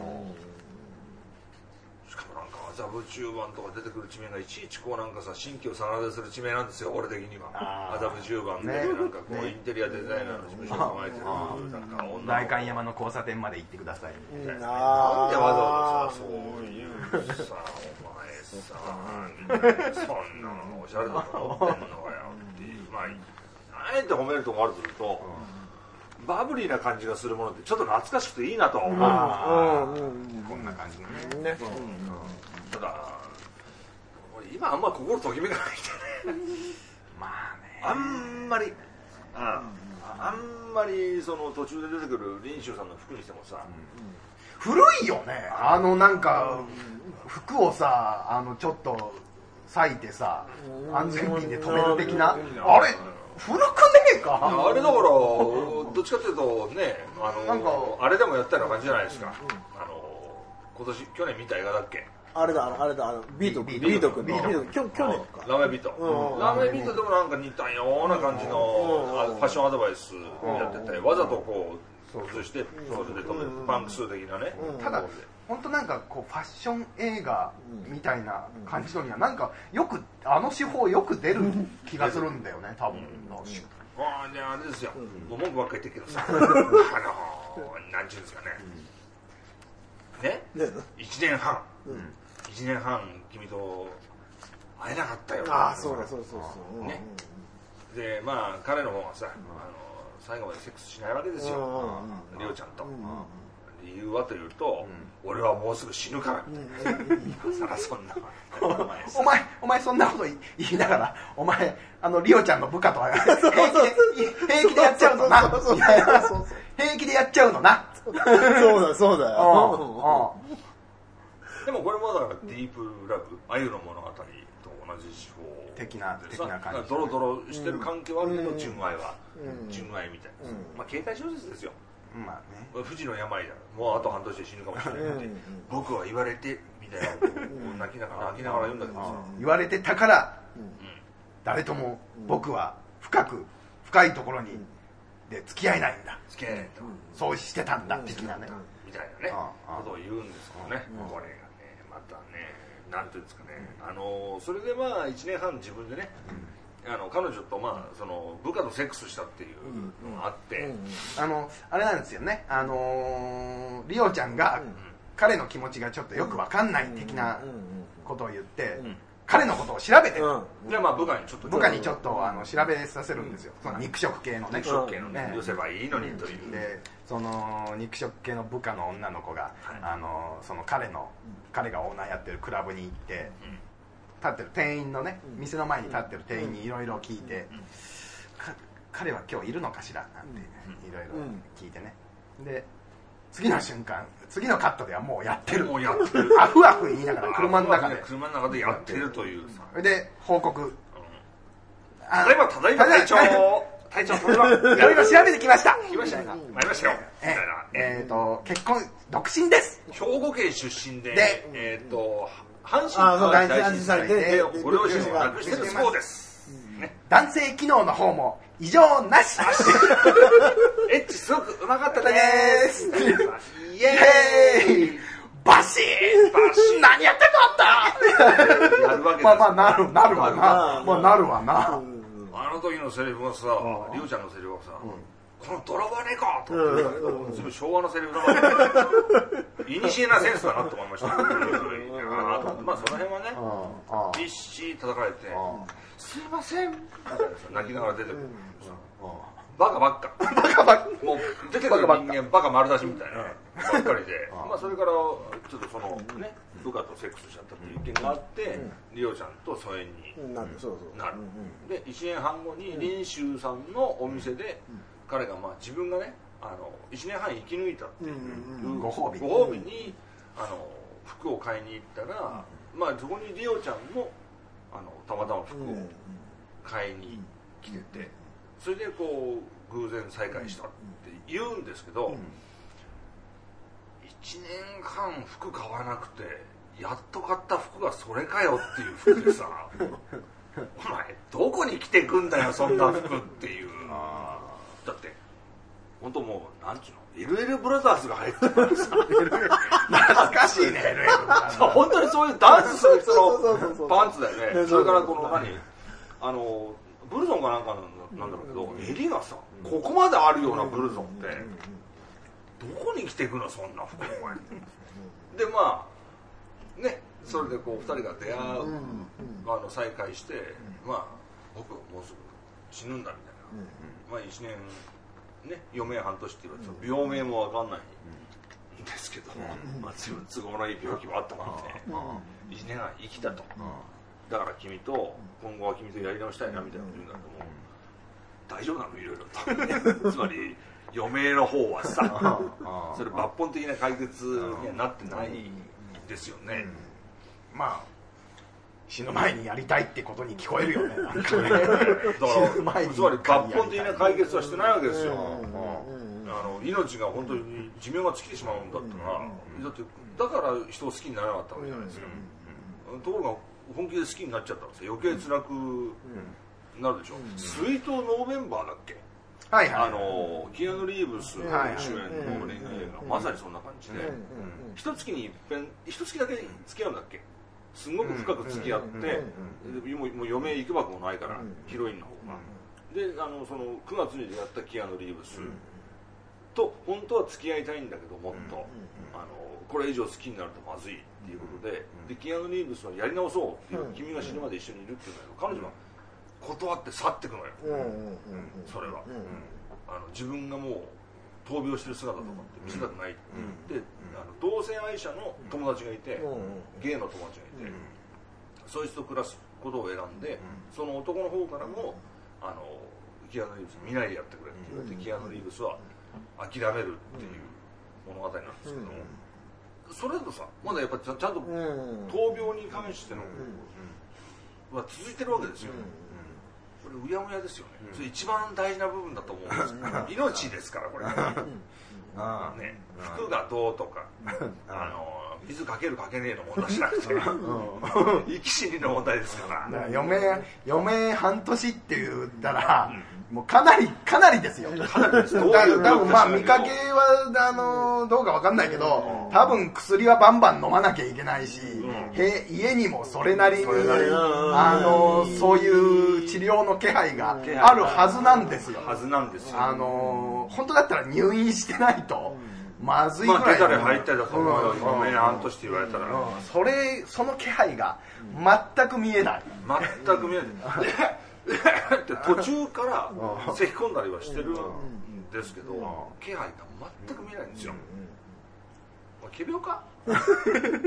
S2: しかもなんか麻布十番とか出てくる地名がいちいちこうなんかさ新規を真田する地名なんですよ俺的には麻布十番でなんかこうインテリアデザイナーの事務所を構えてるなんか女
S1: 代官山の交差点まで行ってくださいみたいな
S2: なんでわざわざさそういうさお前さそんなのおしゃれだと思ってんのかよっていうまああえて褒めるところあるとするとバブリーな感じがするものってちょっと懐かしくていいなとは思う
S1: こんな感じのね
S2: ただ今あんま心ときめかないんだよね
S1: まあね
S2: あんまりあんまりその途中で出てくる林州さんの服にしてもさ
S1: 古いよねあのなんか服をさあのちょっと裂いてさ安全ピンで止める的なあれ古くねえか
S2: あれだからどっちかっていうとねあのなんかあれでもやったような感じじゃないですかあの今年去年見た映画だっけ
S3: あれだあれだあのビートビート君ビート君去年か
S2: ラーメンビートラーメンビートでもなんか似たような感じのファッションアドバイスやっててわざとこう崩してそれで止めるパンクス的なね
S1: ただ本当なんかこうファッション映画みたいな感じのにはなんかよくあの手法よく出る気がするんだよね多分
S2: ああじゃああれですよもう文句ばっかり言ってるけどさあのなんちゅうんですかねねいちねんはんいちねんはん君と会えなかったよ
S3: ああそうだそうそうそう
S2: ねでまあ彼の方がさ、あの最後までセックスしないわけですよ、リオちゃんと。理由はというと、俺はもうすぐ死ぬからみたいな、今さらそんな
S1: お前お前そんなこと言いながら、お前あのリオちゃんの部下とは平気で平気でやっちゃうのな、平気でやっちゃうのな、
S3: そうだそうだよ。
S2: でもこれもだからディープラブ、あゆの物語と同じ手法
S1: 的な的な感じ、
S2: ドロドロしてる関係はあるけど、純愛は純愛みたいな、まあ携帯小説ですよ。まあね、不治の病だ、もうあと半年で死ぬかもしれないって、僕は言われてみたいな、泣きながら泣きながら言うんだけどさ、
S1: 言われてたから誰とも僕は深く深いところにで付き合えないんだ、
S2: 付き合えないと、
S1: そうしてたんだ的なね、
S2: みたいなねことを言うんですけどね、これがねまたね、なんていうんですかね、あのそれでまあいちねんはん自分でね、あの彼女とまあその部下とセックスしたっていうのがあって、
S1: あのあれなんですよね、あのリオちゃんが彼の気持ちがちょっとよく分かんない的なことを言って、彼のことを調べて、
S2: でまあ部下にちょっと
S1: 部下にちょっとあの調べさせるんですよ、その肉食系のね、
S2: 肉食系のね寄せばいいのにという。
S1: でその肉食系の部下の女の子が、あのその彼の彼がオーナーやってるクラブに行って。立ってる店員のね、店の前に立ってる店員にいろいろ聞いて、彼は今日いるのかしらなんていろいろ聞いてね、で次の瞬間、次のカットではもうやってる、
S2: もうやってる、
S1: アフアフ言いながら車の中で
S2: 車の中でやってるというさ、
S1: で報告、
S2: ただいまただいま隊長隊長、それはい
S1: ろいろ調べてきました、
S2: 来ましたよ、参りましたよみたいな、
S1: えっと結婚独身です、
S2: 兵庫県出身で、えっと阪神
S3: 淡路大震災で
S2: ご両親を亡くしてるそうです、
S1: 男性機能の方も異常なし
S2: エッチすごくうまかった
S1: で
S2: です
S1: イエーイバシー
S2: バシー
S1: 何やってんのあんた
S2: やるわけです、
S1: まあまあなるなるわな、まあなるわな、
S2: あの時のセリフがさ、リオちゃんのセリフがさ、この泥棒猫とかって全部昭和のセリフだからいにしえなセンスだなと思いましたまあその辺はねびっしり叩かれてすいませんみたいな泣きながら出てくるバカばっか
S1: バカばっか
S2: もう出てくる人間バカ丸出しみたいなばっかりでまあそれからちょっとそのね部下とセックスしちゃったっていう意見があってリオちゃんと疎遠になるでいちねんはんごに林州さんのお店で彼がまあ自分がねあのいちねんはん生き抜いたっていう
S1: ご褒美
S2: ご褒美にあの服を買いに行ったら、まあそこにリオちゃんもあのたまたま服を買いに来てて、それでこう偶然再会したって言うんですけど、いちねんはん服買わなくてやっと買った服がそれかよっていう服でさお前どこに着てくんだよそんな服っていうだって本当もうなんちゅうの エルエル ブラザーズが入ってるからさ
S1: 懐かしいね エルエル ブラザーズ
S2: 本当にそういうダンスする人のパンツだよねそれからこの何あのブルゾンかなんかなんだろうけど襟がさここまであるようなブルゾンってどこに着てくのそんな服お前でまあねそれでこうふたりが出会うあの再会してまあ僕はもうすぐ死ぬんだみたいなまあいちねんね余命半年って言われて病名も分かんないんですけどまあ自分都合のいい病気はあったのでいちねんはん生きたとだから君と今後は君とやり直したいなみたいなこと言うんだけども大丈夫なのいろいろとつまり余命の方はさそれ抜本的な解決にはなってないですよね
S1: まあ死ぬ前にやりたいってことに聞こえるよねなんかね
S2: だからつまり抜本的な解決はしてないわけですよあの命が本当に寿命が尽きてしまうんだったらだってだから人を好きにならなかったわけじゃないですかところが本気で好きになっちゃったんですよ余計辛くなるでしょスイートノーベンバーだっけ
S1: はいはい、
S2: あのキアヌ・リーブス主演の恋愛映画まさにそんな感じで一月に一遍一月だけ付き合うんだっけすごく深く付き合ってもう余命いくばくもないからヒロインの方がであのそのくがつに出会ったキアヌ・リーブスと本当は付き合いたいんだけどもっとあのこれ以上好きになるとまずいっていうことででキアヌ・リーブスはやり直そうっていう君が死ぬまで一緒にいるっていうんだけど彼女は断って去ってくのよ、
S3: うんうんうんうん、
S2: それは、
S3: うんうん、
S2: あの自分がもう闘病してる姿とかって見せたくないって言って、うん、あの同性愛者の友達がいて、うん、ゲイの友達がいて、うん、そいつと暮らすことを選んで、うん、その男の方からもあのキアヌ・リーブス見ないでやってくれって言われて、うん、キアヌ・リーブスは諦めるっていう物語なんですけども、うん、それだとさまだやっぱりちゃんと闘病に関しての、うん、は続いてるわけですよ、うん、これうやむやですよね、うん、それ一番大事な部分だと思うんですけど命ですからこれあね、服がどうとかあの水かけるかけねえの問題じゃなくて生き死にの問題ですから。
S1: 余命余命半年って言ったら、うん、もうかなりかなりですよ。
S2: かなりです。多
S1: 分まあ見かけはあのどうかわかんないけど、多分薬はバンバン飲まなきゃいけないし、うん、へ家にもそれなりにあのそういう治療の気配があるはずなんですよ。
S2: はずなんですよ。
S1: あの本当だったら入院してないと。まずいぐらい、
S2: まあ、出たり入ったりだと思うよ、余命半年って言われたら、
S1: うんうん、それその気配が全く見えない、
S2: 全く見えないって途中から咳き込んだりはしてるんですけど、気配が全く見えないんですよ、まあ、仮病かみたいな、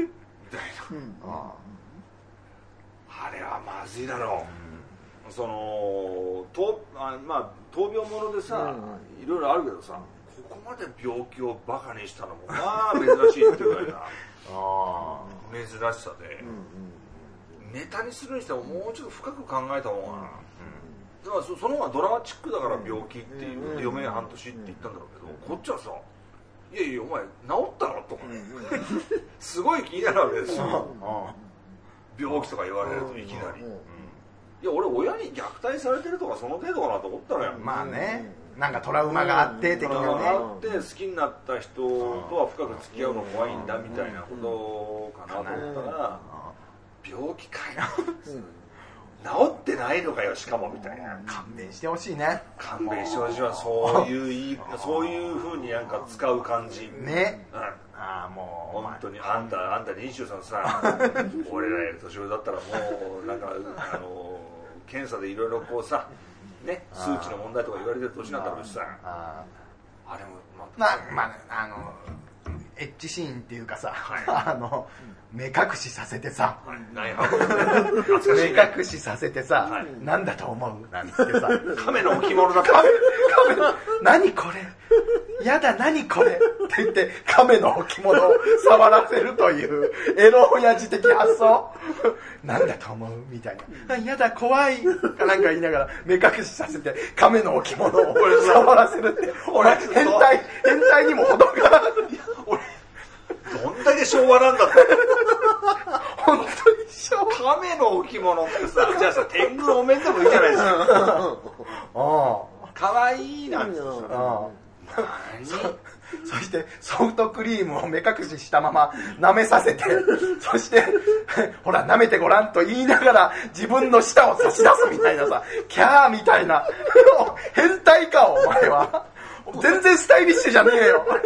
S2: あれはまずいだろう、そのとあまあ闘病ものでさ、いろいろあるけどさ、ここまで病気をバカにしたのもまあ珍しいっていうぐらいな珍しさで、うんうん、ネタにするにしてももうちょっと深く考えた方がな、うんうん、だから そ, その方がドラマチックだから病気っていう、うん、余命半年って言ったんだろうけど、うん、こっちはさいやいやお前治ったのとかね、うん、すごい気になるわけですよ、うん、病気とか言われるといきなり、うんうん、いや俺親に虐待されてるとかその程度かなと思ったのよ、
S1: まあね、なんかトラウマがあって的なね、
S2: トラウマがあって好きになった人とは深く付き合うの怖いんだみたいなことかなと思ったら、病気かよ治ってないのかよしかもみたいな、
S1: 勘弁してほしいね、
S2: 勘弁してほしいわ、そういうそういう風になんか使う感じ
S1: ね、
S2: うん、
S1: ああも
S2: う本当にあんたあんたにじゅうさんさ俺らより年上だったらもうなんかあの検査でいろいろこうさね、数値の問題とか言われてる年なんだろうしさ、ああれも
S1: まあまああのエッチシーンっていうかさ、はい、あの目隠しさせてさ、はい、目隠しさせてさ、はい、なんだと思うなんつってさ、
S2: 亀の置物だった
S1: 亀亀何これやだ何これって言って亀の置物を触らせるというエロ親父的発想なんだと思うみたいな、やだ怖いかなんか言いながら目隠しさせて亀の置物を触らせるって、俺変態変態にも程が
S2: 俺どんだけ昭和なんだって
S1: 本当に昭和、
S2: 亀の置物ってさ、じゃあさ天狗お面でもいいじゃないですかかわいいなんてさ、
S1: 何そしてソフトクリームを目隠ししたまま舐めさせて、そしてほら舐めてごらんと言いながら自分の舌を差し出すみたいなさ、キャーみたいな変態かお前は、全然スタイリッシュじゃねえよ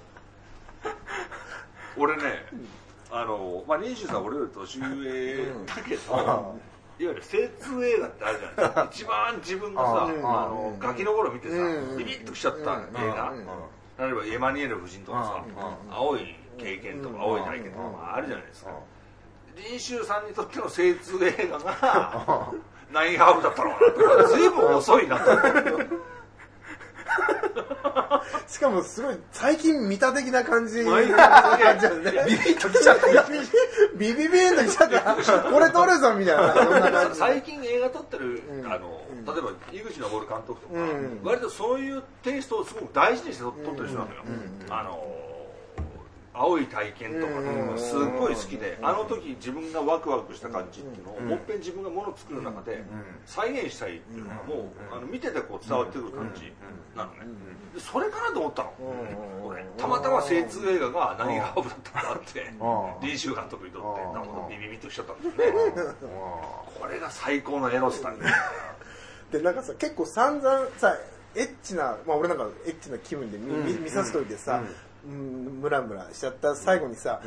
S2: 俺ね、あの、まあ、にじゅうさん俺より年上だけど、いわゆる精通映画ってあるじゃないですか一番自分がさ、あのガキの頃見てさビビッときちゃった映画、例えばエマニュエル夫人とかさ、青い経験とか青い体験とかあるじゃないですか。林州さんにとっての精通映画がナインハーフだったのかなとか、随分遅いなと思って
S3: しかもすごい最近見た的な感じ、ビビ
S1: ッときちゃった
S3: ビビビーンときちゃったこれ撮るぞみたいな、そんな感じ。
S2: 最近映画撮ってる、あの例えば井口昇監督とか、割とそういうテイストをすごく大事にして撮ってる人なのよ。あの青い体験とかね、すっごい好きで、あの時自分がワクワクした感じっていうのをもっぺん自分がものを作る中で再現したいっていうのがもうあの見ててこう伝わってくる感じなのね。でそれかなと思ったの、俺たまたま精通映画が何がハーブだったんだって林州監督にとってなんかビビビッとしちゃったんですねこれが最高のエロスだね
S3: でなんかさ結構散々さエッチな、まあ俺なんかエッチな気分で 見,、うん、見させといてさ、うんうん、ムラムラしちゃった最後にさ、うん、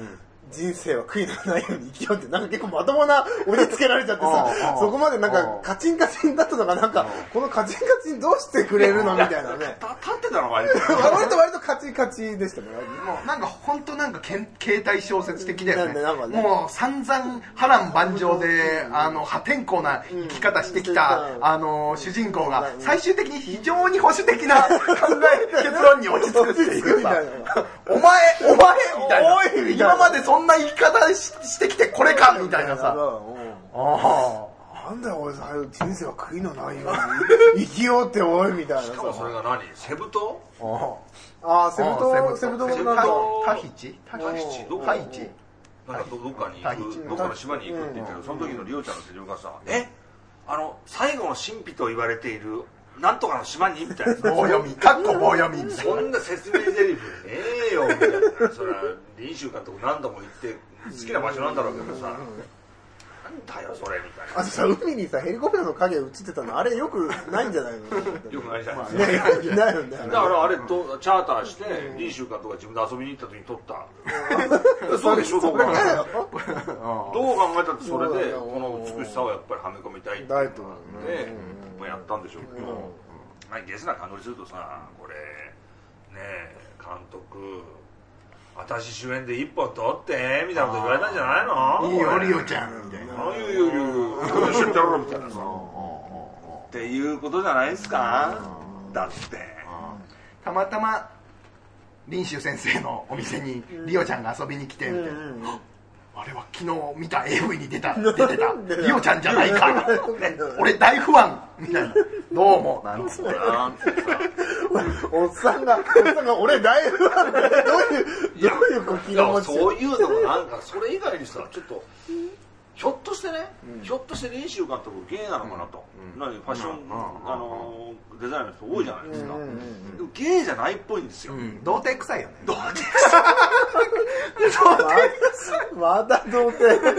S3: 人生は悔いのないように生きようってなんか結構まともな押し付けられちゃってさそこまでなんかカチンカチンだったのがなんかこのカチンカチンどうしてくれるのみたいなね
S2: 立ってたの割と
S3: 割と割とカチカチでしたね
S1: もうなんか本当なんかけん携帯小説的だよね
S3: なんかね
S1: もう散々波乱万丈であの破天荒な生き方してきた、うん、あの主人公が最終的に非常に保守的な考え結論に落ち着くっていうさお前お前みたいな
S3: おいみたいな
S1: 今までそんな生き方 し, してきてこれかみたいなさ
S3: ああなんだよ俺さ人生は悔いのないように生きようっておいみたいなさ
S2: しかもそれが何セブ島
S3: ああセブ島セブ島なんだ
S1: タヒチ
S2: タヒチどこ
S1: タヒチ
S2: なんかどっかに行くどっかの島に行くって言ってるその時のリオちゃんのセリフがさえあの最後の神秘と言われているなんとかの島にみたいな
S1: 棒読みかっこ棒読みみたいな
S2: そんな説明台詞ええよみたいなそれは林州監督何度も行って好きな場所なんだろうけどさなんだよそれみたいな
S3: あとさ海にさヘリコプターの影映ってたのあれよくないんじゃないの
S2: よくないじゃない
S3: ですかないよね
S2: だからあれとチャーターして林州監督が自分で遊びに行った時に撮ったそうでしょどう考えたってどう考えたってそれでこの美しさをやっぱりはめ込みたいっていうのでやったんでしょうけどゲスな感動にするとさこれねえ監督私主演で一本撮ってみたいなこと言われたんじゃないの
S1: いいよリオちゃんみたいな
S2: ああいういういう一緒にやろうみたいなさっていうことじゃないですかだって
S1: たまたま林州先生のお店にリオちゃんが遊びに来てみたいなあれは昨日見た エーブイ に出た出てたリオちゃんじゃないか、ね、俺大ファンみたいなどうもなんつって
S3: おっさんがおっさんが俺大ファンどういうどういうこ気が持ち
S2: そういうのもなんかそれ以外にさちょっとひょっとしてね、うん、ひょっとして林州監督ゲイなのかなと、うん、何ファッション、うん、あのデザイナーの人多いじゃないですか、うんうんうん、でもゲイじゃないっぽいんですよ、うん、
S1: 童貞臭いよね
S2: 童貞臭い童貞臭い
S3: まだ童貞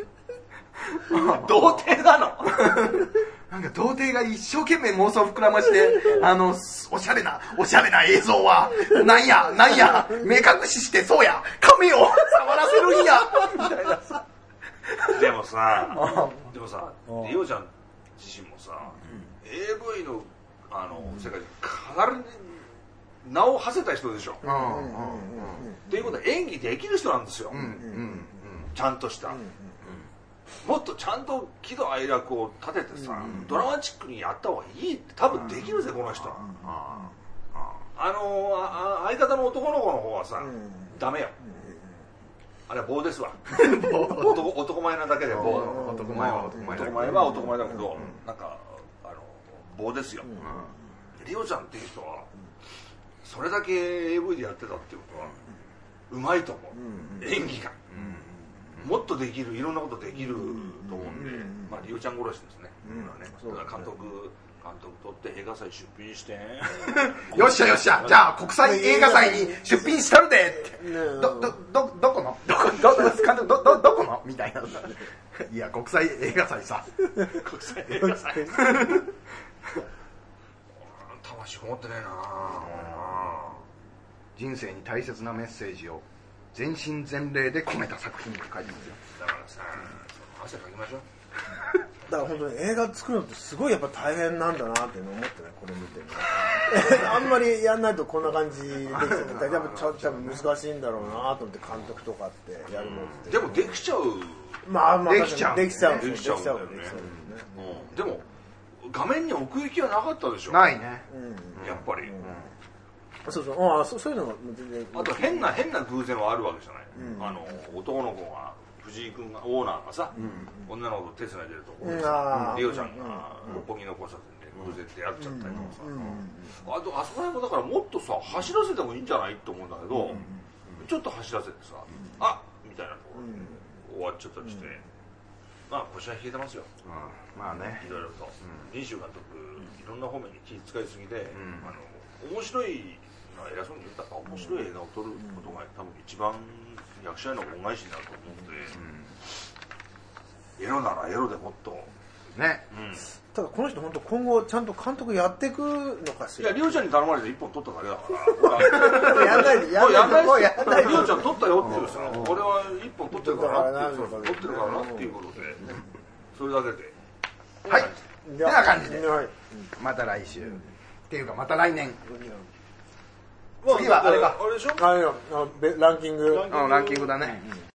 S2: 童貞なの
S1: なんか童貞が一生懸命妄想膨らましてあのおしゃれなおしゃれな映像はなんやなんや目隠ししてそうや髪を触らせるんやみたいなさ
S2: でもさでもさリオちゃん自身もさ、うん、エーブイ のあの、うん、世界でかなり名を馳せた人でしょ、うんうんうんうん、っていうことは演技できる人なんですよ、うんうんうん、ちゃんとした、うんうんもっとちゃんと喜怒哀楽を立ててさ、うん、ドラマチックにやった方がいいって多分できるぜ、うん、この人、うん、あのあ相方の男の子の方はさ、うん、ダメよ、うん、あれは棒ですわ男, 男前なだけで棒
S1: 男前は男前だけど
S2: 男前は男前だけど、うん、なんかあの棒ですよ、うん、リオちゃんっていう人はそれだけ エーブイ でやってたっていうことはうまいと思う、うん、演技が、うんもっとできるいろんなことできると思うんで、うんまあ、リオちゃん殺しですね、うんね、だから監督監督取って映画祭出品して
S1: よっしゃよっしゃじゃあ国際映画祭に出品したるでってどどどどこのどこど監督どどどこのみたいないや国際映画祭さ
S2: 国際映画祭魂こもってねえな
S1: 人生に大切なメッセージを全身全霊で込めた作品って書いてますよ
S2: だからさ汗かきましょう
S3: だから本当に映画作るのってすごいやっぱ大変なんだなっていうのを思ってねこれ見てねあんまりやんないとこんな感じできてね多分多分難しいんだろうなと思って監督とかってやるのって、
S2: うん、でもできちゃう
S3: まあまあ
S1: できちゃう
S3: できちゃう
S2: できちゃうんだよねでも画面に奥行きはなかったでしょ
S1: ないね、
S2: うん、やっぱり、うん
S3: そうそうああそそういうのも全然
S2: あと変な変な偶然はあるわけじゃない、うん、あの男の子が藤井君がオーナーがさ、うん、女の子と手つないでるところでさ、うん、リオちゃんが六本木の交差点で偶然出会っちゃったりとかさ、うん、あとあそこら辺もだからもっとさ走らせてもいいんじゃないと思うんだけど、うん、ちょっと走らせてさ、うん、あみたいなところで終わっちゃったりして、まあ腰は冷えてますよ、
S1: まあね
S2: いろいろと林州監督いろんな方面に気遣いすぎで、あの面白い偉そうに言ったら面白い映画を撮ることが多分一番役者への恩返しになると思うので、うん、エロならエロでもっと
S1: ね、
S3: うん、 ただこの人本当今後ちゃんと監督やっていくのかしら。
S2: いやリオちゃんに頼まれて一本取っただけだから
S3: やんないでやんないでもうやんないで。
S2: リオちゃん取ったよっていうさ、俺は一本取ってるからなっていう取ってるからなっていうことで、それだけで
S1: はいてな感じで、
S3: はい、
S1: また来週っていうかまた来年
S2: まあ
S1: 次はあれか
S2: あれでしょ、
S3: あれよあのべランキング
S1: うんランキングだね